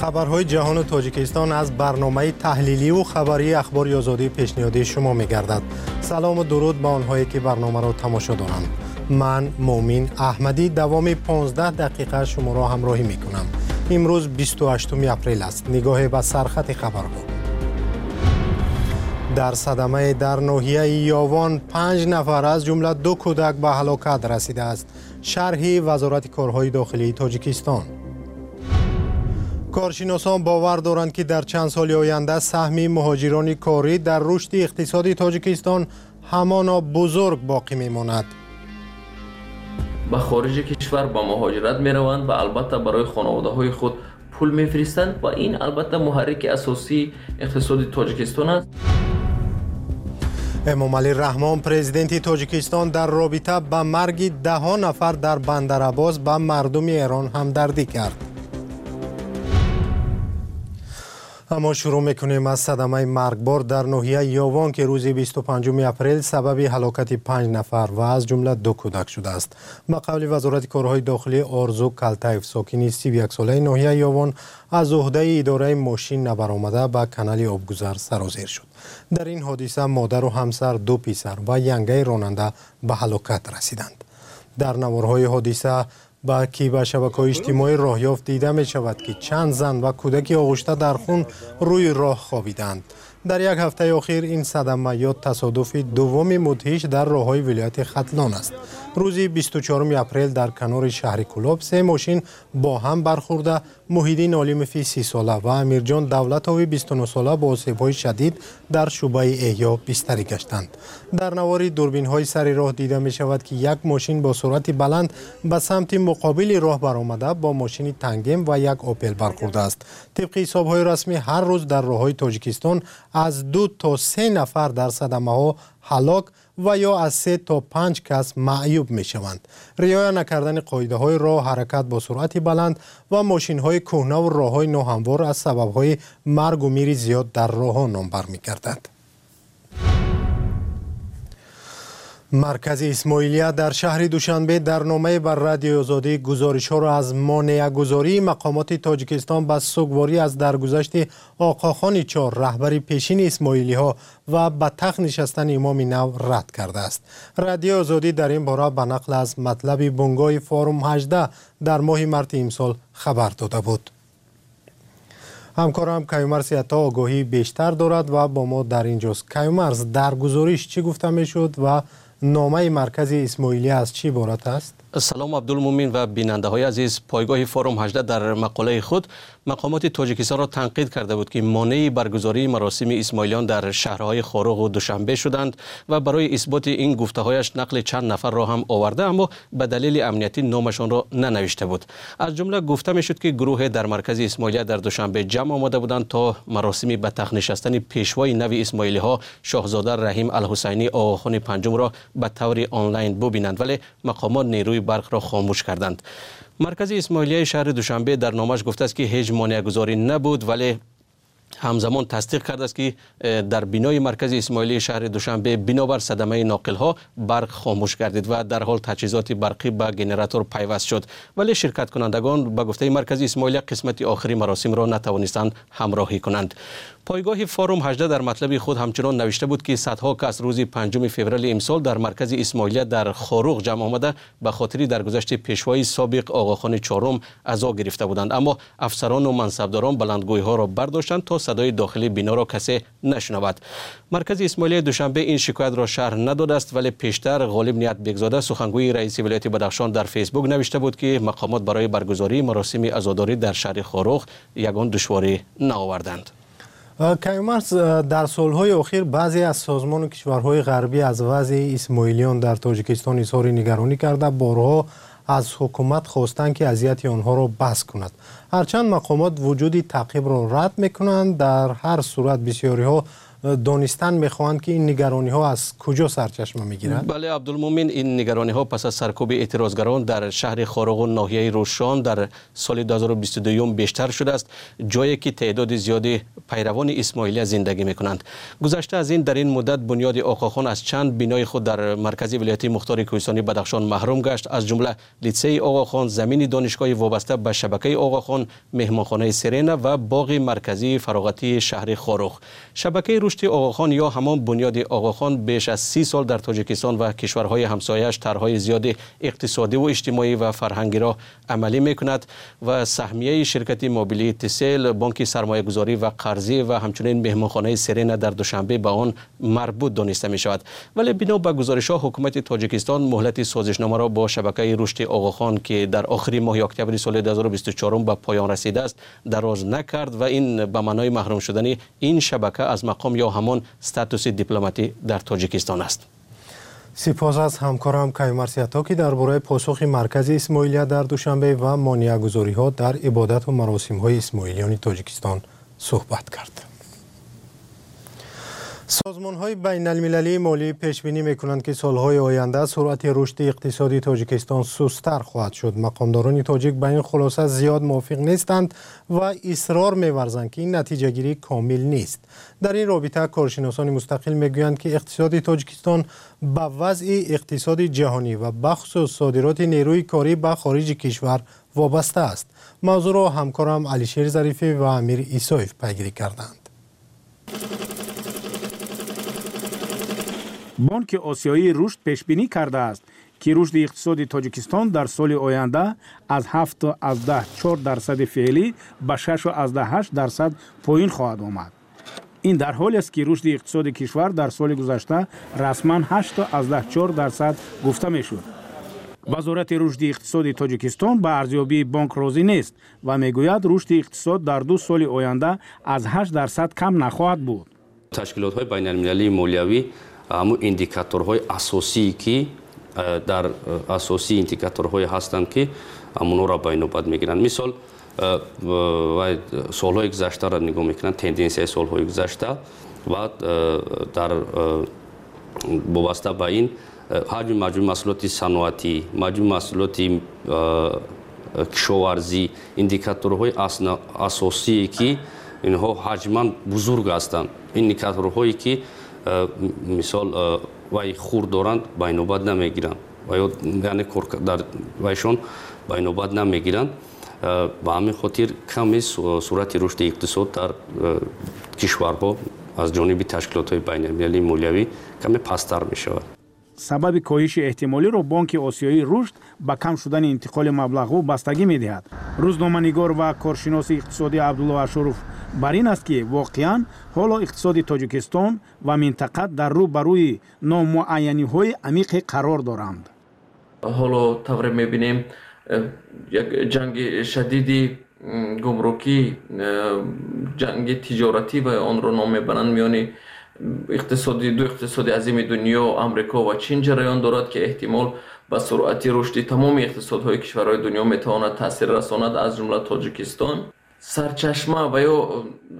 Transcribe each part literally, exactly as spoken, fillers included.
خبرهای جهان و تاجیکستان از برنامه تحلیلی و خبری اخبار آزادی پیشنهادی شما می‌گردد. سلام و درود به آنهایی که برنامه را تماشا دارند. من مومین احمدی دوام پانزده دقیقه شما را همراهی می‌کنم. امروز بیست و هشتم اپریل است. نگاه به سرخط خبرها. در صدمه در ناحیه یاوان پنج نفر از جمله دو کودک به هلاکت رسیده است. شرح وزارت کارهای داخلی تاجیکستان. کارشناسان باور دارند که در چند سال آینده سهم مهاجران کاری در رشد اقتصادی تاجیکستان همانا بزرگ باقی میماند. به خارج کشور با مهاجرت می روند و البته برای خانواده های خود پول می فرستند و این البته محرک اساسی اقتصادی تاجیکستان است. امامعلی رحمان پرزیدنت تاجیکستان در رابطه به مرگ ده ها نفر در بندر عباس به مردم ایران همدردی کرد. اما شروع میکنیم از صدمه مرگبار در ناحیه یاوان که روز بیست و پنجم اپریل سبب هلاکت پنج نفر و از جمله دو کودک شده است. به قول وزارت کارهای داخلی آرزو کلتایف ساکن سی و یک ساله ناحیه یاوان از عهده اداره ماشین نبرآمده به کانال آبگذر سرازیر شد. در این حادثه مادر و همسر، دو پسر و ینگه راننده به هلاکت رسیدند. در نوارهای حادثه با که به شبکه‌های اجتماعی راه یافت دیده می شود که چند زن و کودکی آغشته در خون روی راه خوابیدند. در یک هفته اخیر این صدمه یا تصادف دوم مدهش در راههای ولایت ختلان است. روز بیست و چهارم اپریل در کنار شهر کلاب سه ماشین با هم برخورده محیدین علیمفی سی ساله و امیرجان دولتوی بیست و نه ساله با آسیب‌های شدید در شعبه احیا بستری گشتند. در نواری دوربین‌های سر راه دیده می شود که یک ماشین با سرعت بلند به سمت مقابل راه برآمده با ماشین تنگم و یک اوپل برخورده است. طبق حساب‌های رسمی هر روز در راه‌های تاجیکستان از دو تا سه نفر در صدمه‌ها هلاک و یا از سه تا پنج کس معیوب می شوند. رعایت نکردن قاعده های راه، حرکت با سرعت بلند و ماشین های کهنه و راه های ناهموار از سبب های مرگ و میر زیاد در راه ها نام می گردد. مرکز اسماعیلیه در شهر دوشنبه در نامه بر رادیو آزادی گزارش ها را از مانع گذاری مقامات تاجیکستان به سوگواری از درگذشت آقاخان چار رهبر پیشین اسماعیلی ها و به تخت نشستن امام نو رد کرده است. رادیو آزادی در این باره به نقل از مطلب بنگاه فارم هجده در ماه مارس امسال خبر داده بود. همکارم کیومرث عطا آگاهی بیشتر دارد و با ما در اینجاست. کیومرث، در گزارش چی گفته می شد و نامه مرکز اسماعیلی از چی عبارت است؟ سلام عبدالمومن و بیننده های عزیز. پایگاه فارم هجده در مقاله خود مقامات تاجیکستان را تنقید کرده بود که مانع برگزاری مراسم اسماعیلیان در شهرهای خاروق و دوشنبه شدند و برای اثبات این گفته هایش نقل چند نفر را هم آورده اما به دلیل امنیتی نامشان را ننوشته بود. از جمله گفته می شد که گروه در مرکز اسماعیلیه در دوشنبه جمع آمده بودند تا مراسم به تخت نشستن پیشوای نو اسماعیلی ها شاهزاده رحیم الحسینی آقاخان پنجم را به طور آنلاین ببینند، ولی مقامات نیروی برق را خاموش کردند. مرکز اسماعیلیه شهر دوشنبه در نامش گفته است که هیچ مانع گذاری نبود، ولی همزمان تصدیق کرده است که در بینای مرکز اسماعیلی شهر دوشنبه بنابر صدمه ناقل ها برق خاموش گردید و در حال تجهیزات برقی به گنراتور پیوست شد، ولی شرکت کنندگان به گفته مرکز اسماعیلی قسمت آخری مراسم را نتوانستند همراهی کنند. پایگاه فارم هجده در مطلب خود همچنان نوشته بود که صدها کس روز پنجم فوریه امسال در مرکز اسماعیلیه در خاروق جمع آمده به خاطر درگذشت پیشوای سابق آقاخان چهارم عزا گرفته بودند، اما افسران و منصبداران بلندگوی ها را برداشتند تا صدای داخلی بنا را کسی نشنود. مرکز اسماعیلیه دوشنبه این شکایت را شرح نداده است، ولی پیشتر غالب نیت بیگزاده سخنگوی رئیس ولایت بدخشان در فیسبوک نوشته بود که مقامات برای برگزاری مراسم عزاداری در شهر خاروق یگان دشواری نآوردند. کیومرث، در سالهای اخیر بعضی از سازمان کشورهای غربی از وضع اسماعیلیان در تاجیکستان اظهار نگرانی کرده بارها از حکومت خواستند که اذیت آنها را بس کند. هرچند مقامات وجود تعقیب را رد میکنند، در هر صورت بسیاری ها دانستن میخواهند که این نگرانی ها از کجا سرچشمه میگیرد؟ بله عبدالمومن، این نگرانی ها پس از سرکوب اعتراضگران در شهر خارق و ناحیه روشان در سال دو هزار و بیست و دو بیشتر شده است، جایی که تعداد زیادی پیروان اسماعیلی زندگی میکنند. گذشته از این در این مدت بنیاد آقاخان از چند بینای خود در مرکزی ولایت مختار کوهستانی بدخشان محروم گشت، از جمله لیسه آقاخان، زمین دانشگاه وابسته به شبکه آقاخان، مهمانخانه سرنا و باغ مرکزی فراغتی شهر خارق. شبکه رشد آقاخان یا همان بنیاد آقاخان بیش از سی سال در تاجیکستان و کشورهای همسایه‌اش طرح‌های زیاد اقتصادی و اجتماعی و فرهنگی را عملی میکند و سهمیه شرکت موبیلی تسل، بانک سرمایه گذاری و قرضی و همچنین مهمانخانه سرنا در دوشنبه به آن مربوط دانسته می شود. ولی بنا به گزارش ها حکومت تاجیکستان مهلت سازشنامه را با شبکه رشد آقاخان که در آخرین ماه اکتبر سال دو هزار و بیست و چهار به پایان رسیده است دراز نکرد و این به معنای محروم شدن این شبکه از مقام یا همان استاتوس دیپلماتی در تاجیکستان است. سپاس از همکارم کیمر سیاتا که درباره پاسخ مرکز اسماعیلیه در دوشنبه و مانع‌گذاری ها در عبادت و مراسم های اسماعیلیان تاجیکستان صحبت کرد. سازمان های بین المللی مالی پیش بینی میکنند که سالهای آینده سرعت رشد اقتصادی تاجیکستان سست‌تر خواهد شد. مقامداران تاجیک به این خلاصه زیاد موافق نیستند و اصرار می‌ورزند که این نتیجه گیری کامل نیست. در این رابطه کارشناسان مستقل میگویند که اقتصاد تاجیکستان به وضع اقتصاد جهانی و بخصوص صادرات نیروی کاری به خارج کشور وابسته است. موضوع را همکارم علیشیر ظریفی و امیر ایسایف پیگیری کردند. بانک آسیایی رشد پیش بینی کرده است که رشد اقتصاد تاجیکستان در سال آینده از هفت از ده چهار درصد فعلی به شش از ده هشت درصد پایین خواهد آمد. این در حالی است که رشد اقتصاد کشور در سال گذشته رسما هشت از ده چهار درصد گفته می شد. وزارت رشد اقتصاد تاجیکستان به ارزیابی بانک راضی نیست و میگوید رشد اقتصاد در دو سال آینده از هشت درصد کم نخواهد بود. تشکیلات های بین المللی مالیوی همون ایندیکاتورهای اساسی که در اساسی ایندیکاتورهای هستند که همون را به نوبت میگیرند. مثال و سالهای گذشته را نگاه میکنند، تندنسی سالهای گذشته و در وابسته به این حجم مجموع محصولات صنعتی، مجموع محصولات کشاورزی، ایندیکاتورهای اساسی که اینها حجما بزرگ هستند. ایندیکاتورهایی که مثال وای خورد دارند به نوبت نمیگیرند و یعنی در وایشون به نوبت نمیگیرند. به همین خاطر کمی صورت رشد اقتصاد در کشورها از جانب تشکیلات بین المللی مالیوی کمی پست‌تر می شود. سبب کاهش احتمالی را بانک آسیایی رشد به کم شدن انتقال مبلغ‌ها بستگی می‌دهد. روزنامه‌نگار و کارشناس اقتصادی عبدالله اشرف بر این است که واقعاً حالا اقتصاد تاجیکستان و منطقه در رو بروی نامعینی‌های عمیق قرار دارند. حالا طور می‌بینیم یک جنگ شدیدی گمرکی، جنگ تجارتی و آن را نام می‌برند میان اقتصادی دو اقتصادی عظیم دنیا آمریکا و چین جریان دارد که احتمال به سرعت رشد تمام اقتصادهای کشورهای دنیا میتواند تاثیر رساند، از جمله تاجیکستان. سرچشمه و یا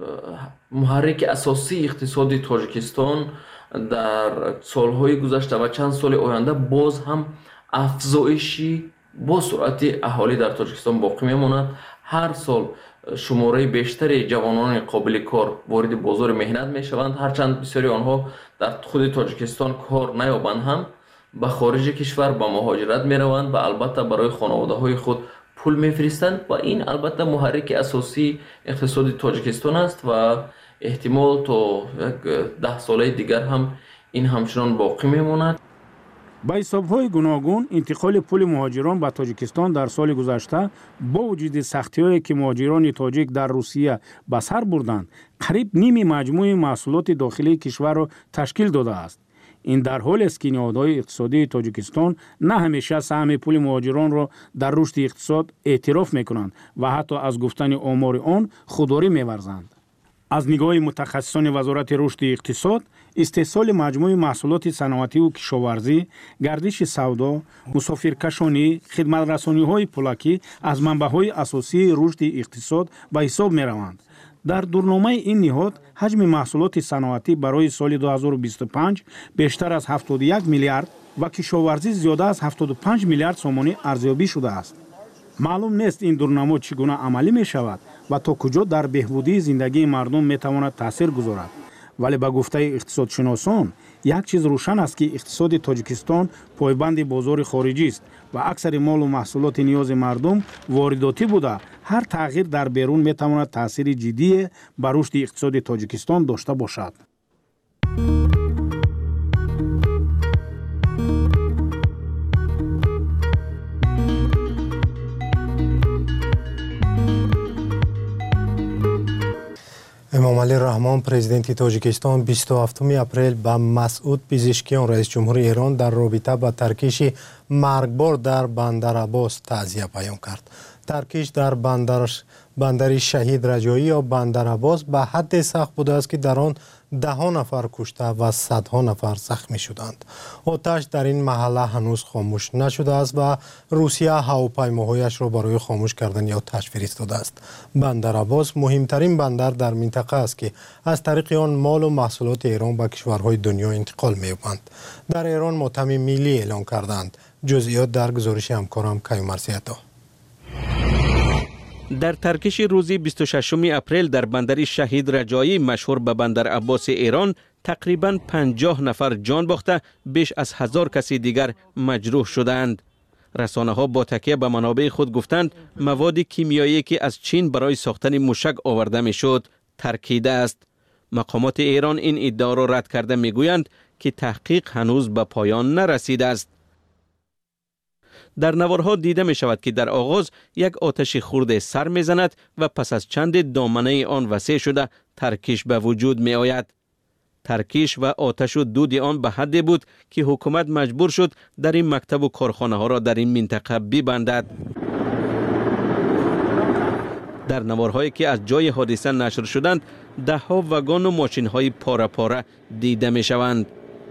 محرک اساسی اقتصادی تاجیکستان در سالهای گذشته و چند سال آینده باز هم افزایشی با سرعت اهالی در تاجیکستان باقی میماند. هر سال شماره بیشتری جوانان قابل کار وارد بازار مهنت می شوند، هرچند بسیاری آنها در خود تاجیکستان کار نیابند هم به خارج کشور به مهاجرت می روند و البته برای خانواده های خود پول می فرستند و این البته محرک اساسی اقتصاد تاجیکستان است و احتمال تا ده ساله دیگر هم این همچنان باقی می ماند. با حساب‌های گوناگون انتقال پول مهاجران به تاجیکستان در سال گذشته با وجود سختی‌هایی که مهاجران تاجیک در روسیه به سر بردند، قریب نیم مجموع محصولات داخلی کشور را تشکیل داده است. این در حالی است که نهادهای اقتصادی تاجیکستان نه همیشه سهم پول مهاجران را در رشد اقتصاد اعتراف می‌کنند و حتی از گفتن آمار آن خودداری می‌ورزند. از نگاه متخصصان وزارت رشد اقتصاد، استحصال مجموع محصولات صنعتی و کشاورزی، گردش سودا، مسافرکشانی، خدمت‌رسانی‌های پولاکی از منبع‌های اساسی رشد اقتصاد به حساب می‌روند. در دورنامه این نهاد حجم محصولات صنعتی برای سال دو هزار و بیست و پنج بیشتر از هفتاد و یک میلیارد و کشاورزی زیاده از هفتاد و پنج میلیارد سومانی ارزیابی شده است. معلوم نیست این دورنامه چگونه عملی می شود و تا کجا در بهبودی زندگی مردم می تواند تاثیر گذارد. ولی به گفته اقتصادشناسان یک چیز روشن است که اقتصاد تاجیکستان پایبند بازار خارجی است و اکثر مال و محصولات نیاز مردم وارداتی بوده. هر تغییر در بیرون می تواند تاثیر جدی بر رشد اقتصاد تاجیکستان داشته باشد. امامعلی رحمان پرزیدنت تاجیکستان بیست و هفتم اپریل به مسعود پزشکیان رئیس جمهور ایران در رابطه با ترکیش مرگبار در بندر عباس تعزیه بیان کرد. ترکیش در بندر بندر شهید رجایی یا بندر عباس به حد سخت بوده است که در آن ده ها نفر کشته و صدها نفر زخمی شدند. آتش در این محله هنوز خاموش نشده است و روسیه هواپیماهایش را برای خاموش کردن یا آتش فرستاده است. بندر عباس مهمترین بندر در منطقه است که از طریق آن مال و محصولات ایران به کشورهای دنیا انتقال می‌یابند. در ایران ماتم ملی اعلان کردند. جزئیات در گزارش همکارم کیومرثی‌عطا. در ترکیش روزی بیست و ششم اپریل در بندر شهید رجایی مشهور به بندر عباس ایران تقریباً پنجاه نفر جان باخته بیش از هزار کسی دیگر مجروح شدند. رسانه ها با تکیه به منابع خود گفتند مواد کیمیایی که از چین برای ساختن موشک آورده می شد ترکیده است. مقامات ایران این ادعا را رد کرده می گویند که تحقیق هنوز به پایان نرسیده است. در نوارها دیده می شود که در آغاز یک آتش خرد سر می زند و پس از چند دامنه آن وسیع شده ترکیش به وجود می آید. ترکیش و آتش و دود آن به حدی بود که حکومت مجبور شد در این مکتب و کارخانه ها را در این منطقه ببندد. در نوارهایی که از جای حادثه نشر شدند ده ها وگان و ماشین های پاره پاره دیده می شوند.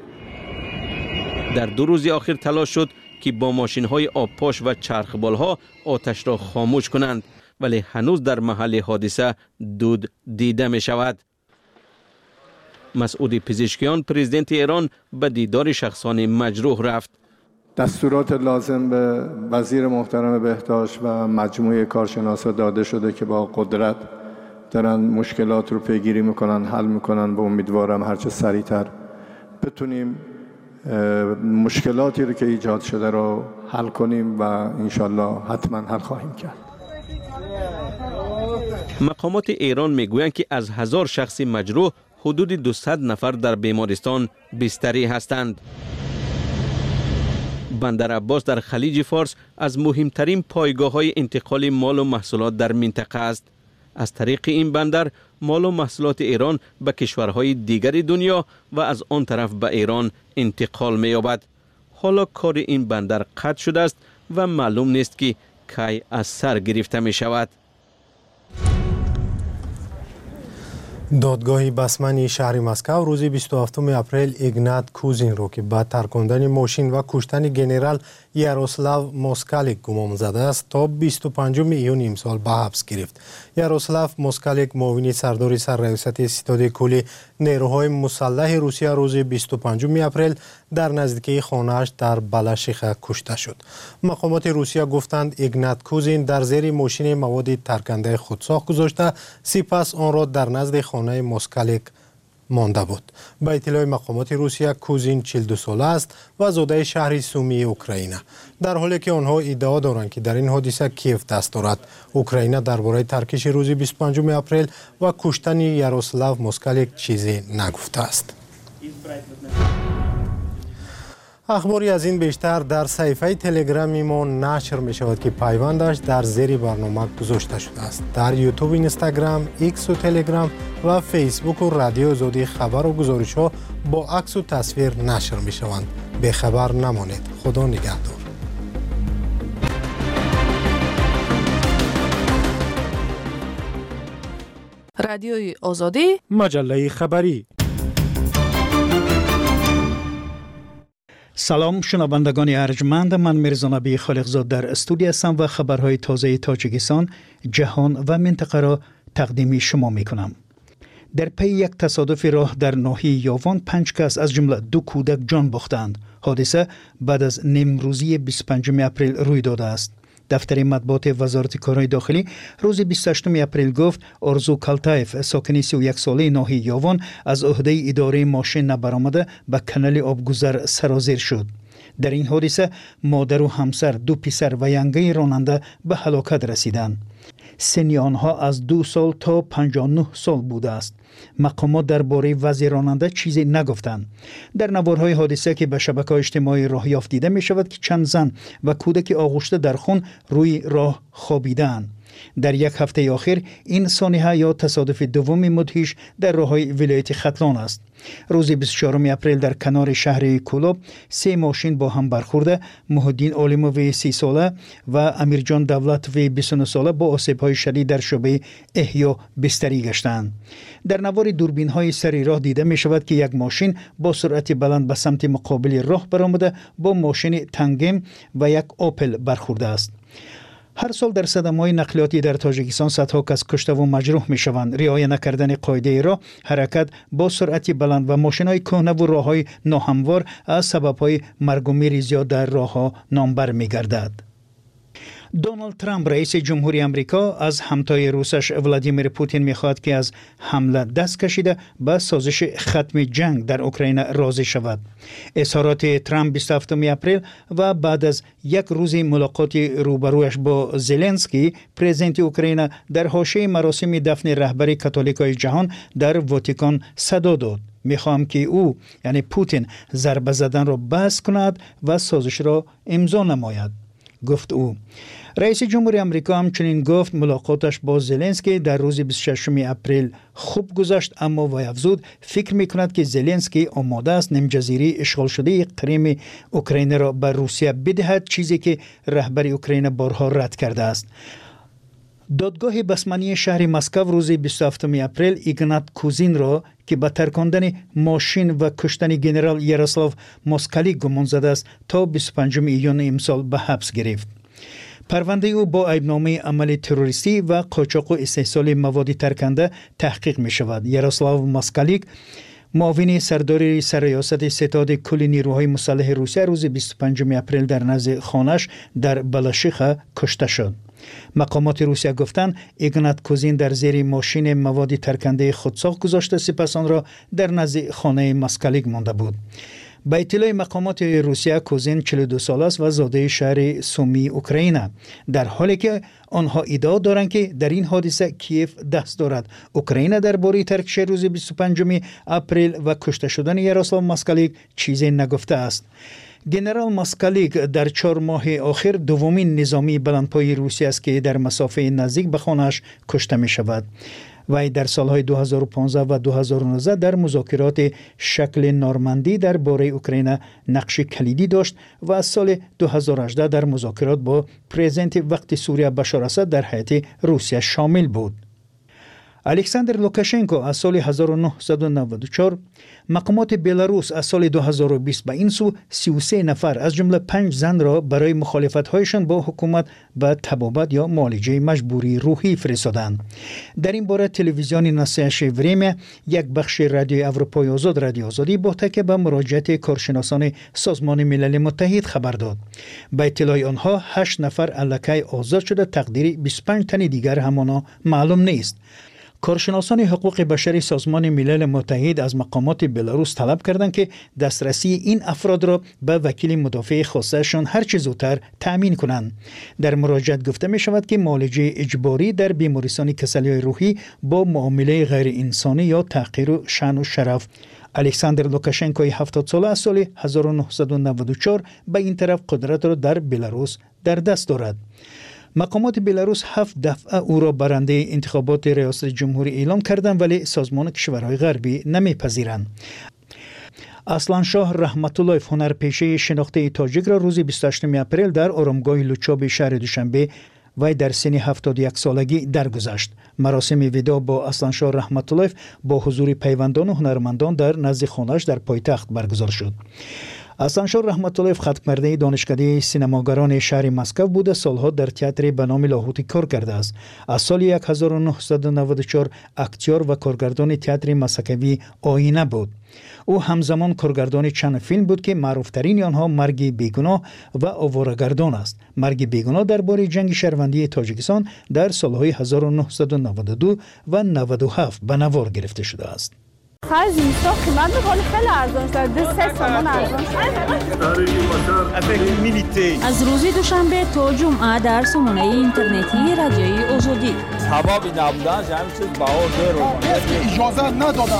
در دو روز آخر تلاش شد که با ماشین های آبپاش و چرخبال ها آتش را خاموش کنند ولی هنوز در محل حادثه دود دیده می شود. مسعود پزشکیان پرزیدنت ایران به دیدار شخصان مجروح رفت. دستورات لازم به وزیر محترم بهداشت و مجموعه کارشناسا داده شده که با قدرت دارن مشکلات رو پیگیری میکنن، حل میکنن و امیدوارم هرچه سریعتر بتونیم مشکلاتی رو که ایجاد شده رو حل کنیم و انشالله حتما حل خواهیم کرد. مقامات ایران میگویند که از هزار شخص مجروح حدود دویست نفر در بیمارستان بستری هستند. بندر عباس در خلیج فارس از مهمترین پایگاه‌های انتقال مال و محصولات در منطقه است. از طریق این بندر مال و محصولات ایران به کشورهای دیگر دنیا و از آن طرف به ایران انتقال می‌یابد. حالا کار این بندر قطع شده است و معلوم نیست که کی از سر گرفته می شود. دادگاه بسمنی شهر مسکو روز بیست و هفتم اپریل ایگنات کوزین رو که با ترکاندن ماشین و کشتن گنرال یاروسلاو موسکالیک گمان زده است تا بیست و پنجم ایون امسال به حبس گرفت. یاروسلاو موسکالیک معاون سردار سرریاست ستاد کلی نیروهای مسلح روسیه روز بیست و پنجم اپریل در نزدیکی خانه‌اش در بلاشیخه کشته شد. مقامات روسیه گفتند ایگنات کوزین در زیر ماشین مواد ترکنده خودساخت گذاشته سپس آن را در نزد خانه موسکالیک مانده بود. به اطلاع مقامات روسیه کوزین چهل و دو ساله است و زاده شهر سومی اوکراین، در حالی که آنها ادعا دارند که در این حادثه کیف دست دارد. اوکراین درباره ترکیش روز بیست و پنجم اپریل و کشتن یاروسلاو موسکالیک چیزی نگفته است. اخباری از این بیشتر در صفحه تلگرامی ما نشر می شود که پیوندش در زیر برنامه گذاشته شده است. در یوتیوب، اینستاگرام، ایکس و تلگرام و فیسبوک و رادیو آزادی خبر و گزارش ها با عکس و تصویر نشر می شوند. به خبر نمانید. خدا نگهدار. رادیوی آزادی، مجله خبری. سلام شنوندگان ارجمند، من میرزا نبی خالقزاد در استودیو هستم و خبرهای تازه تاجیکستان، جهان و منطقه را تقدیم شما می کنم. در پی یک تصادف راه در ناحیه یاوان پنج کس از جمله دو کودک جان باختند. حادثه بعد از نیمروزی بیست و پنجم اپریل روی داده است. دفتر مطبوعات وزارت کارهای داخلی روز بیست و هشتم اپریل گفت آرزو کالتایف ساکن سی و یک ساله ناحیه یاوان از عهده اداره ماشین نبرآمده به کانال آبگذر سرازیر شد. در این حادثه مادر و همسر، دو پسر و ینگه راننده به هلاکت رسیدند. سن آنها از دو سال تا پنجاه و نه سال بوده است. مقامات درباره وضع راننده چیزی نگفتند. در نوارهای حادثه که به شبکه‌های اجتماعی راه یافت دیده می شود که چند زن و کودک آغشته در خون روی راه خوابیدند. در یک هفته آخر این سانحه یا تصادف دوم مدهش در راههای ولایت ختلان است. روز بیست و چهارم اپریل در کنار شهر کولاب سه ماشین با هم برخورده محی‌الدین عالموی سی ساله و امیرجان دولتوی بیست و نه ساله با آسیب‌های شدید در شعبه احیا بستری گشتند. در نوار دوربین‌های سر راه دیده می شود که یک ماشین با سرعت بلند به سمت مقابل راه برآمده با ماشین تنگم و یک اوپل برخورده است. هر سال در صدمه‌های نقلیاتی در تاجیکستان صدها کس کشته و مجروح می شوند. رعایت نکردن قاعده راه، حرکت با سرعت بلند و ماشین‌های کهنه و راه‌های ناهموار از سبب‌های مرگ و میر زیاد در راه‌ها نامبر می‌گردد. دونالد ترامپ رئیس جمهوری آمریکا از همتای روسش ولادیمیر پوتین می‌خواهد که از حمله دست کشیده به سازش ختم جنگ در اوکراین راضی شود. اظهارات ترامپ بیست و هفتم اپریل و بعد از یک روز ملاقات روبرویش با زلنسکی پرزیدنت اوکراین در حاشیه مراسم دفن رهبر کاتولیکای جهان در واتیکان صدا داد: میخواهم که او یعنی پوتین ضربه زدن را بس کند و سازش را امضا نماید، گفت او. رئیس جمهوری آمریکا همچنین گفت ملاقاتش با زلنسکی در روز بیست و ششم اپریل خوب گذشت، اما وی افزود فکر میکند که زلنسکی آماده است نیم جزیره اشغال شده کریم اوکراین را به روسیه بدهد، چیزی که رهبر اوکراین بارها رد کرده است. دادگاه بسمانی شهر مسکو روز بیست و هفتم اپریل ایگنات کوزین را که به ترکاندن ماشین و کشتن ژنرال یاروسلاو موسکالیک گمان زده است تا بیست و پنجم ایون امسال به حبس گرفت. پرونده او با عیبنامه عمل تروریستی و قاچاق و استحصال مواد ترکنده تحقیق می شود. یاروسلاو موسکالیک معاون سردار سرریاست ستاد کل نیروهای مسلح روسیه روز بیست و پنجم اپریل در نزد خانه‌اش در بلاشیخه کشته شد. مقامات روسیه گفتند ایگنات کوزین در زیر ماشین مواد ترکنده خودساخت گذاشته، سپس آن را در نزد خانه موسکالیک مانده بود. به اطلاع مقامات روسیه کوزین چهل و دو ساله است و زاده شهر سومی اوکراین، در حالی که آنها ادعا دارند که در این حادثه کیف دست دارد. اوکراین درباره ترکش روز بیست و پنجم اپریل و کشته شدن یاروسلاو موسکالیک چیزی نگفته است. ژنرال موسکالیک در چهار ماه آخر دومین نظامی بلندپای روسیه است که در مسافه نزدیک به خانه‌اش کشته می شود. وی در سالهای دو هزار و پانزده و دو هزار و نوزده در مذاکرات شکل نورماندی در باره اوکراین نقش کلیدی داشت و از سال دو هزار و هجده در مذاکرات با پرزیدنت وقت سوریه بشار اسد در هیئت روسیه شامل بود. الکساندر لوکاشنکو از سال هزار و نهصد و نود و چهار، مقامات بلاروس از سال دو هزار و بیست به این سو سی و سه نفر از جمله پنج زن را برای مخالفت‌هایشان با حکومت به طبابت یا معالجه مجبوری روحی فرستادند. در این باره تلویزیون ناسیاش وریمه یک بخش رادیو اروپای آزاد رادیو آزادی با تکیه به مراجعت کارشناسان سازمان ملل متحد خبر داد. به اطلاع آنها هشت نفر الکی آزاد شده، تقدیر بیست و پنج تن دیگر همانا معلوم نیست. کارشناسان حقوق بشری سازمان ملل متحد از مقامات بلاروس طلب کردند که دسترسی این افراد را به وکیل مدافع خاصشان هر چه زودتر تأمین کنند. در مراجعت گفته می شود که معالجه اجباری در بیمارستان کسلی‌های روحی با معامله غیر انسانی یا تحقیر و شأن و شرف. الکساندر لوکاشنکوی هفتاد ساله از سال هزار و نهصد و نود و چهار به این طرف قدرت را در بلاروس در دست دارد. مقامات بلاروس هفت دفعه او را برنده انتخابات ریاست جمهوری اعلام کردند، ولی سازمان کشورهای غربی نمیپذیرند. اصلانشاه رحمت الله هنرپیشه شناخته تاجیک را روز بیست و هشتم اپریل در آرامگاه لوچاب شهر دوشنبه وی در سن هفتاد و یک سالگی درگذشت. مراسم وداع با اصلانشاه رحمت الله با حضور پیوندان و هنرمندان در نزد خانه‌اش در پایتخت برگزار شد. حسنشاه رحمت الله ختم‌کرده دانشکده سینماگران شهر مسکو بوده، سالها در تئاتر به نام لاهوتی کار کرده است. از سال هزار و نهصد و نود و چهار اکتور و کارگردان تئاتر مسکوی آینه بود. او همزمان کارگردان چند فیلم بود که معروفترین آنها مرگ بیگناه و آواره‌گردان است. مرگ بیگناه درباره جنگ شهروندی تاجیکستان در سالهای هزار و نهصد و نود و دو و نود و هفت به نوار گرفته شده است. خرج اینستا قیمت می‌کنه خیلی ارزان شده، دو سه تومان ارزان شده. از روز دوشنبه تا جمعه در سامانه اینترنتی رادیوی آزادی. ثوابی نبودن همین چیز باور داره. اجازه ندادن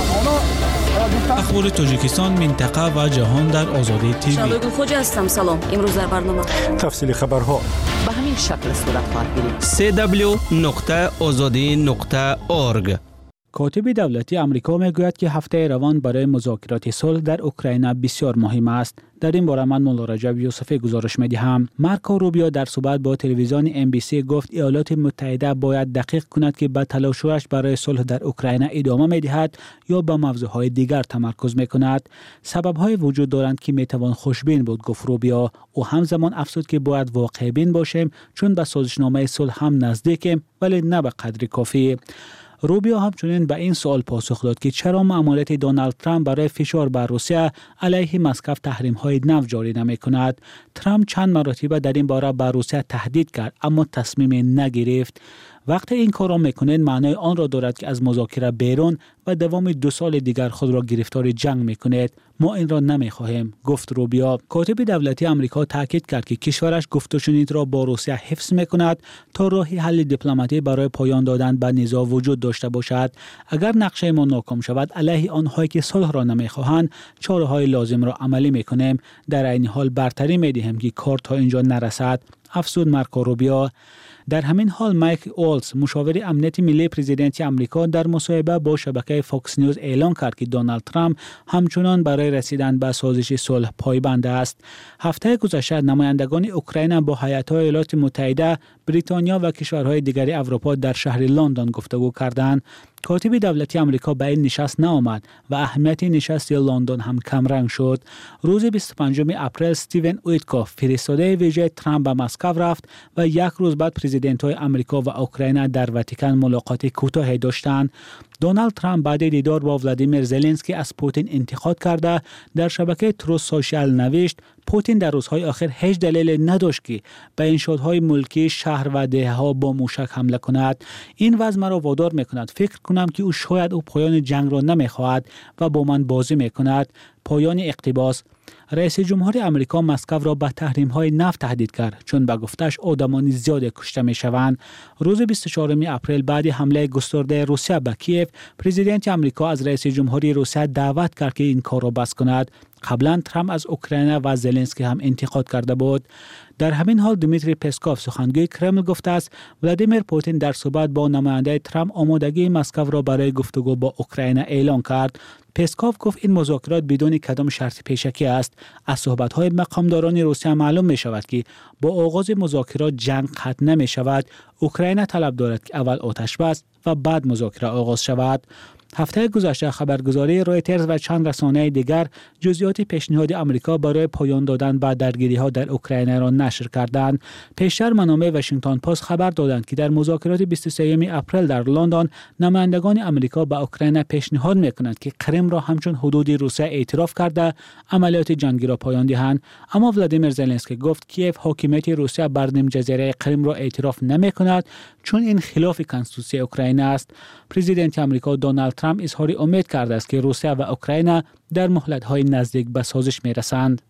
اونا. اخبار تاجیکستان، منطقه و جهان در آزادی تیوی. شالوی خوج هستم. سلام. امروز در برنامه تفصیل خبرها به همین شکل صورت خواهد گرفت. سی دبلیو نقطه آزادی نقطه اورگ. کاتب دولتی آمریکا میگوید که هفته روان برای مذاکرات صلح در اوکراین بسیار مهم است. در این باره من مولا رجب یوسفی گزارش می‌دهم. مارکو روبیو در صحبت با تلویزیون ام بی سی گفت ایالات متحده باید دقیق کند که به تلاش‌هایش برای صلح در اوکراین ادامه می‌دهد یا به موضوعهای دیگر تمرکز می‌کند. سبب‌های وجود دارند که می‌توان خوشبین بود، گفت روبیو. او همزمان افزود که باید واقع‌بین باشیم چون به سازشنامه صلح هم نزدیکیم ولی نه به قدر کافی. روبیو همچنین به این سوال پاسخ داد که چرا مأموریت دونالد ترامپ برای فشار بر روسیه علیه مسکو تحریم‌های نو جاری نمی‌کند. ترامپ چند مرتبه در این باره بر روسیه تهدید کرد اما تصمیم نگرفت. وقتی این کار را میکنید معنای آن را دارد که از مذاکره بیرون و دوام دو سال دیگر خود را گرفتار جنگ میکنید. ما این را نمیخواهیم، گفت روبیو. کاتب دولتی آمریکا تاکید کرد که کشورش گفت و شنید را با روسیه حفظ میکند تا راهی حل دیپلماتی برای پایان دادن به نزاع وجود داشته باشد. اگر نقشه ما ناکام شود علیه آنهایی که صلح را نمیخواهند چاره‌های لازم را عملی میکنیم. در این حال برتری میدهیم که کار تا اینجا نرسد، افزود مارکو روبیو. در همین حال مایک اولز مشاور امنیت ملی پرزیدنت آمریکا در مصاحبه با شبکه فاکس نیوز اعلام کرد که دونالد ترامپ همچنان برای رسیدن به سازش صلح پایبند است. هفته گذشته نمایندگان اوکراین با هیئت‌های ایالات متحده، بریتانیا و کشورهای دیگر اروپا در شهر لندن گفتگو کردند. کاتب دولتی آمریکا به این نشست نآمد و اهمیت نشست لندن هم کمرنگ شد. روز بیست و پنجم اپریل استیون ویتکوف فرستاده ویژه ترامپ به مسکو رفت و یک روز بعد پرزیدنت‌های آمریکا و اوکراین در واتیکان ملاقات کوتاهی داشتند. دونالد ترامپ بعد دیدار با ولادیمیر زلنسکی از پوتین انتقاد کرده در شبکه تروس سوشال نوشت پوتین در روزهای آخر هیچ دلیل نداشت که به انشاءهای ملکی شهر و دهه‌ها با موشک حمله کند. این وضع مرا وادار میکند فکر کنم که او شاید او پایان جنگ را نمیخواهد و با من بازی میکند. پایان اقتباس. رئیس جمهور آمریکا مسکو را به تحریم‌های نفت تهدید کرد چون به گفتش آدمان زیاد کشته می‌شوند. روز بیست و چهارم اپریل بعد حمله گسترده روسیه به کیف، پرزیدنت آمریکا از رئیس جمهوری روسیه دعوت کرد که این کار را بس کند. قبلا ترامپ از اوکراین و زلنسکی هم انتقاد کرده بود. در همین حال دیمیتری پسکوف سخنگوی کرمل گفته است ولادیمیر پوتین در صحبت با نماینده ترامپ آمادگی مسکو را برای گفتگو با اوکراین اعلام کرد. پسکوف گفت این مذاکرات بدون کدام شرط پیشکی است. از صحبت‌های مقامداران روسیه معلوم می شود که با آغاز مذاکرات جنگ ختم نمی شود. اوکراین طلب دارد که اول آتش بس و بعد مذاکره آغاز شود. هفته گذشته خبرگزاری رویترز و چند رسانه دیگر جزئیات پیشنهاد آمریکا برای پایان دادن به درگیری‌ها در اوکراین را نشر کردند. پیشتر منابع واشنگتن پست خبر دادند که در مذاکرات بیست و سوم اپریل در لندن نمایندگان آمریکا به اوکراین پیشنهاد می‌کنند که کریم را همچون حدود روسیه اعتراف کرده عملیات جنگی را پایان دهند. اما ولادیمیر زلنسکی گفت کیف حاکمیت روسیه بر نیم جزیره کریم را اعتراف نمی‌کند چون این خلاف کنستیتوسی اوکراین است. پرزیدنت آمریکا دونالد ترامپ اظهار امید کرده است که روسیه و اوکراین در مهلت‌های نزدیک به سازش می‌رسند.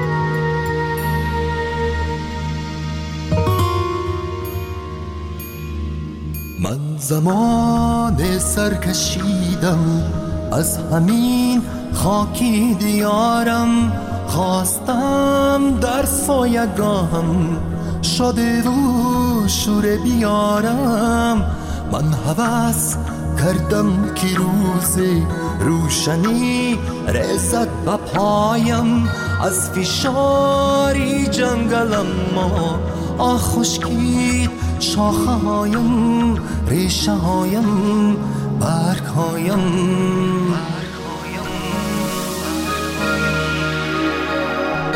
من زمان سرکشیدم از همین خاکی دیارم، خواستم در سایگاهم شده و شور بیارم. من هوس کردم که روز روشنی رسد به پایم، از فشاری جنگلم ما آه خشکید شاخه هایم، ریشه هایم، برگ هایم.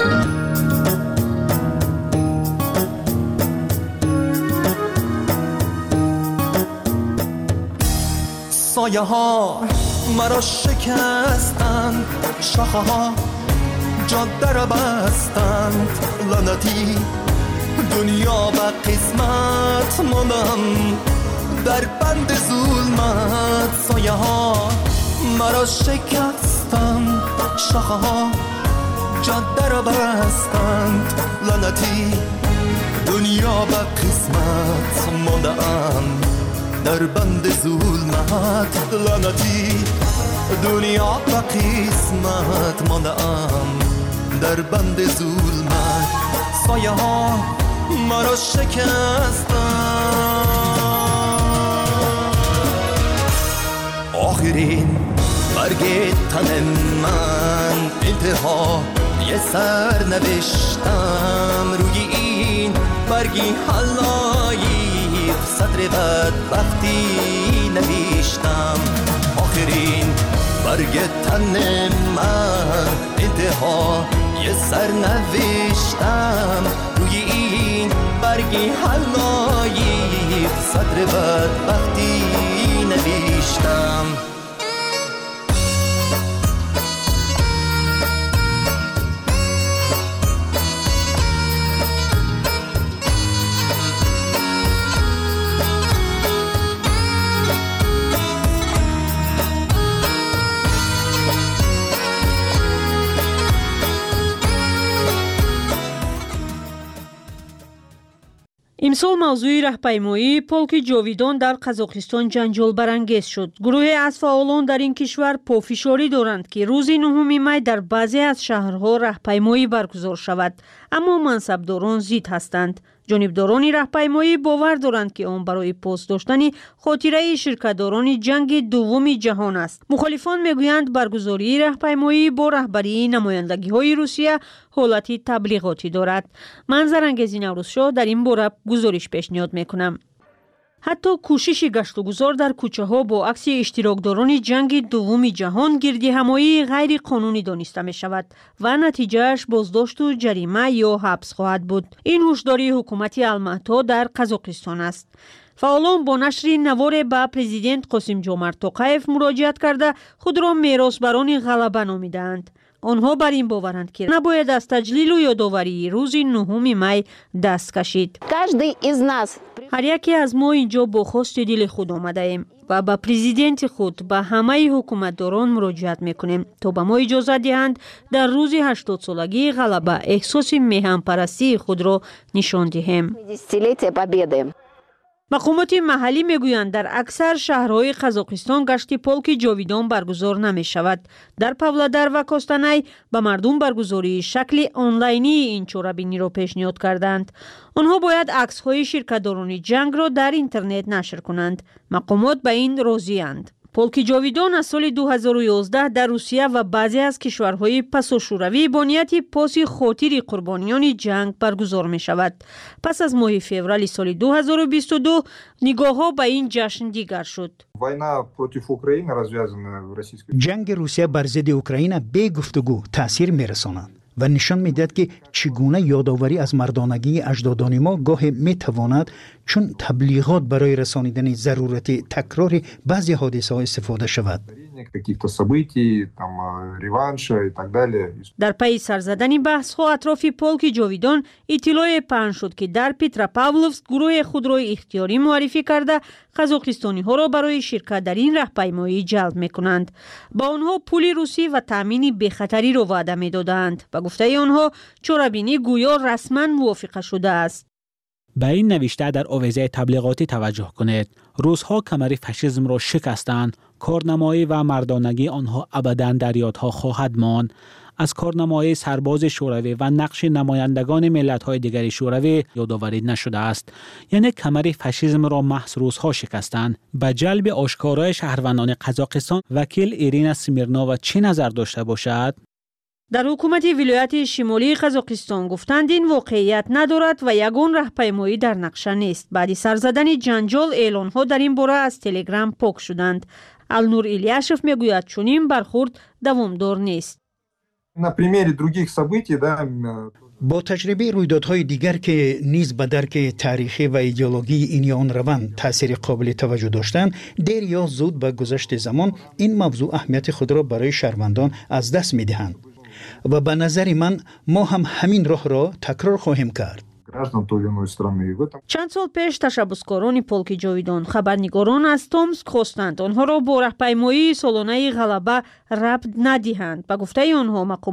سایه ها مرا شکستند، شاخه ها جاده را بستند، لعنتی دنیا به قسمت ماندم در بند ظلمت. سایه ها مرا شکستند، شاخه ها جاده را بستند، لعنتی دنیا به قسمت ماندم در بند ظلمت. لعنتی دنیا به قسمت ماندم در بند ظلمت. سایه ها مرا شکستند. آخرین برگ تن من انتها یه سر نوشتم، روی این برگی حلایی صدر بدبختی نوشتم. آخرین برگ تن من انتها یه سر نوشتم، روی این برگی حلایی صدر بدبختی نوشتم. имсол мавзӯи раҳпаймоии полки ҷовидон дар қазоқистон ҷанҷолбарангез шуд. гурӯҳе аз фаъолон дар ин кишвар пофишорӣ доранд ки рӯзи нуҳуми май дар баъзе аз шаҳрҳо раҳпаймоӣ баргузор шавад, аммо мансабдорон зид ҳастанд. ҷонибдорони раҳпаймоӣ бовар доранд ки он барои поз доштани хотираи ширкатдорони ҷанги дуввуми ҷаҳон аст. мухолифон мегӯянд баргузории раҳпаймоӣ бо раҳбарии намояндагиҳои Русия ҳолати таблиғотӣ дорад. ман Зарангези Наврӯзшоҳ дар ин бора гузориш пешниҳод мекунам. ҳатто кӯшиши гаштугузор дар кӯчаҳо бо акси иштирокдорони ҷанги дуввуми ҷаҳон гирдиҳамоии ғайриқонунӣ дониста мешавад ва натиҷааш боздошту ҷарима ё ҳабс хоҳад буд. ин ҳушдории ҳукумати Алмаҳто дар Қазоқистон аст. фаъолон бо нашри наворе ба президент Қосимҷомарт Тоқаев муроҷиат карда худро меросбарони ғалаба номидаанд. онҳо бар ин боваранд ки набояд аз таҷлилу ёдоварии рӯзи нуҳуми май даст кашид. ҳар яке аз мо инҷо бо хости дили худ омадаем ва ба президенти худ ба ҳамаи ҳукуматдорон муроҷиат мекунем, то ба мо иҷозат диҳанд дар рӯзи ҳаштодсолагии ғалаба эҳсоси меҳанпарастии худро нишон диҳем. мақомоти маҳаллӣ мегӯянд, дар аксар шаҳрҳои Қазоқистон гашти полки ҷовидон баргузор намешавад. дар Павлодар ва Костанай ба мардум баргузории шакли онлайнии ин чорабиниро пешниҳод карданд. онҳо бояд аксҳои ширкатдорони ҷангро дар интернет нашр кунанд. мақомот ба ин розиянд. полки ҷовидон аз соли ду ҳазору ёздаҳ дар Русия ва баъзе аз кишварҳои пасошӯравӣ бо нияти поси хотири қурбониёни ҷанг баргузор мешавад. пас аз моҳи феврали соли ду ҳазору бисту ду нигоҳҳо ба ин ҷашн дигар шуд. ҷанги Русия бар зидди Украина бе гуфтугӯ таъсир мерасонад ва нишон медиҳад ки чӣ гуна ёдоварӣ аз мардонагии аҷдодони мо гоҳе метавонад чун таблиғот барои расонидани зарурати такрори баъзе ҳодисаҳо истифода шавад. дар пайи сарзадани баҳсҳо атрофи полки ҷовидон иттилое паҳн шуд ки дар Петропавловск гурӯҳи худро ихтиёрӣ муаррифӣ карда қазоқистониҳоро барои ширкат дар ин раҳпаймоӣ ҷалб мекунанд. ба онҳо пули русӣ ва таъмини бехатариро ваъда медоданд. ба гуфтаи онҳо чорабинӣ гӯё расман мувофиқа шудааст. به این نوشته در آویزه تبلیغاتی توجه کنید. روس‌ها کمر فاشیسم را شکستند. کارنمایی و مردانگی آنها ابداً در یادها خواهد ماند. از کارنمایی سرباز شوروی و نقش نمایندگان ملت‌های دیگر شوروی یادآوری نشده است. یعنی کمر فاشیسم را محض روس‌ها شکستند. به جلب آشکارای شهروندان قزاقستان وکیل ایرینا سمیرنووا چه نظر داشته باشد؟ در حکومت ولایت شمالی قزاقستان گفتند این واقعیت ندارد و یگان راهپیمایی در نقشه نیست. بعد سرزدن جنجال اعلان‌ها در این باره از تلگرام پاک شدند. النور ایلیاشف میگوید چنین برخورد دوامدار نیست. На примере других событий, да, با تجربه رویدادهای دیگر که نیز به درک تاریخی و ایدئولوژی این یا آن روند تاثیر قابل توجه داشتند، دیر یا زود به گذشت زمان این موضوع اهمیت خود را برای شهروندان از دست می‌دهند و به نظر من ما هم همین راه را تکرار خواهیم کرد. چند سال پیش تشبسکاران پولک جاویدان خبرنگاران از تومسک خواستند آنها را با راهپیمایی سالانه غلبه ربط ندهند. به گفته آنها مقام